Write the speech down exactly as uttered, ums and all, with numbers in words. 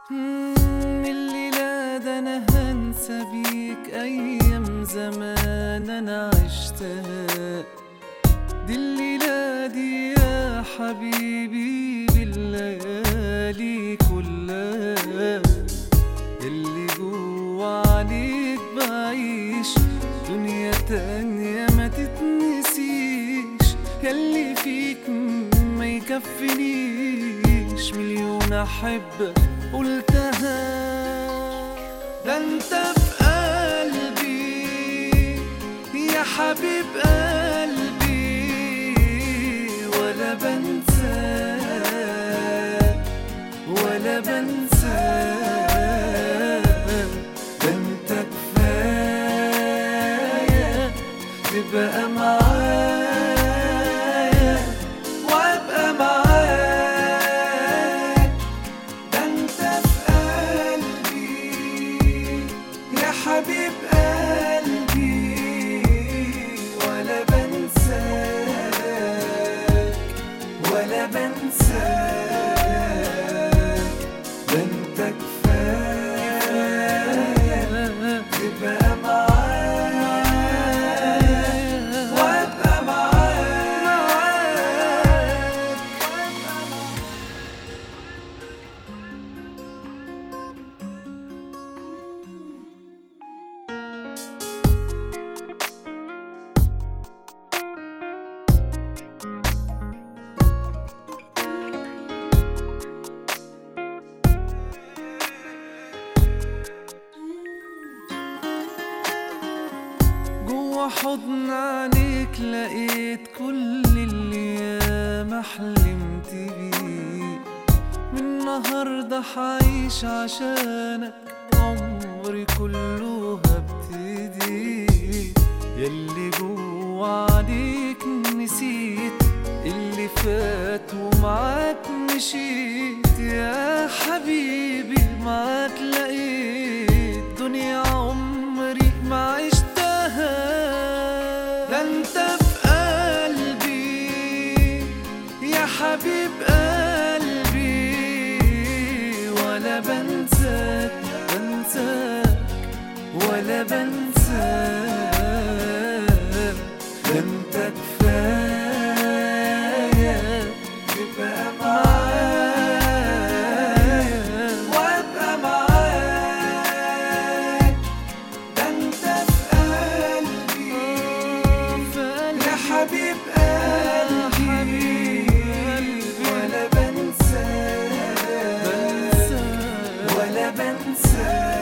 مم، الليلة ده أنا هنسى بيك أيام زمان أنا عشتها. دي الليلة دي يا حبيبي بالليالي كلها، اللي جوا عليك بعيش دنيا تانية ما تتنسيش، ياللي فيك ما يكفنيش مليون أحبك قلتها. ده انت في قلبي يا حبيب قلبي، ولا بنساك ولا بنساك. ده انت كفاية تبقى معايا وابقى معاك. ده انت في قلبي يا حبيب قلبي، ولا بنساك ولا بنساك. ده انت كفاية تبقى معايا وابقى معاك. جوا حضن عليك لقيت كل اللي ياما حلمت بيه. من النهارده حعيش عشانك عمري كله هبتدي. ياللي جوا عليك نسيت اللي فات ومعاك مشيت. يا حبيبي معاك لقيت دنيا عمري ما عشتها. ده انت في قلبي يا حبيب قلبي، ولا بنساك بنساك ولا بنساك. ده انت كفاية تبقى معايا وابقى معاك. ده انت في قلبي يا حبيب قلبي، ولا بنساك ولا بنساك.